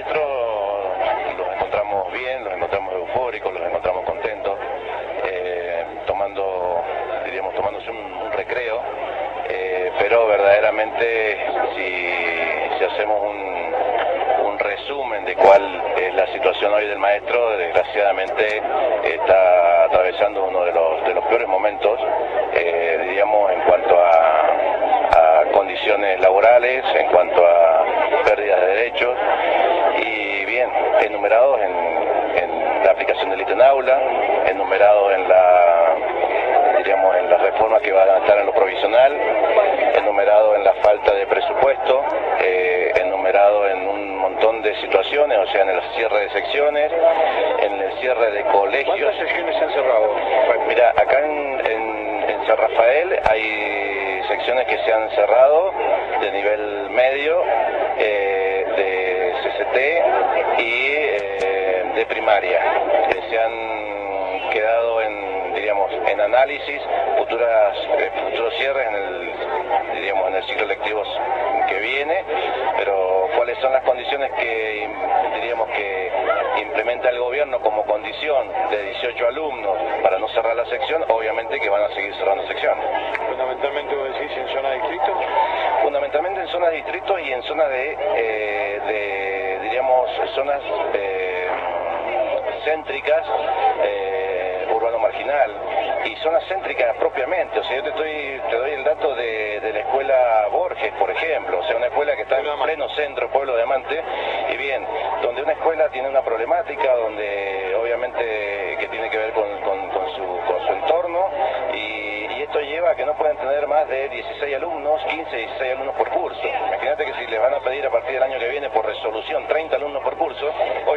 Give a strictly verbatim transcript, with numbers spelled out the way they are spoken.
maestros los encontramos bien, los encontramos eufóricos, los encontramos contentos, eh, tomando, diríamos, tomándose un, un recreo, eh, pero verdaderamente si, si hacemos un, un resumen de cuál es la situación hoy del maestro, desgraciadamente está atravesando uno de los, de los peores momentos, eh, diríamos, en cuanto a, a condiciones laborales, en cuanto a pérdidas de derechos, y bien, enumerados en, en la aplicación del ítem aula, enumerados en la, diríamos, en la reforma que va a estar en lo provisional, enumerado en la falta de presupuesto, eh, enumerado en un montón de situaciones, o sea, en el cierre de secciones, en el cierre de colegios. ¿Cuántas secciones se han cerrado? Pues mira, acá en, en, en San Rafael hay secciones que se han cerrado de nivel medio, eh, de C C T y eh, de primaria, que se han quedado en, diríamos, en análisis, futuras, eh, futuros cierres en el, diríamos, en el ciclo lectivo que viene, pero cuáles son las condiciones que, diríamos, que implementa el gobierno como condición de dieciocho alumnos para no cerrar la sección, obviamente que van a seguir cerrando secciones. Fundamentalmente, vos decís, en zona de distrito. Fundamentalmente en zonas de distritos y en zonas de, eh, de diríamos, zonas eh, céntricas, eh, urbano marginal, y zonas céntricas propiamente. O sea, yo te, estoy, te doy el dato de, de la escuela Borges, por ejemplo, o sea, una escuela que está en pleno centro, Pueblo de Amante, y bien, donde una escuela tiene una problemática, donde obviamente que tiene que ver con, con, con, su, con su entorno, y, y esto lleva a que no pueden tener más de dieciséis alumnos, quince, dieciséis alumnos por curso. Imagínate que si les van a pedir a partir del año que viene por resolución treinta alumnos por curso,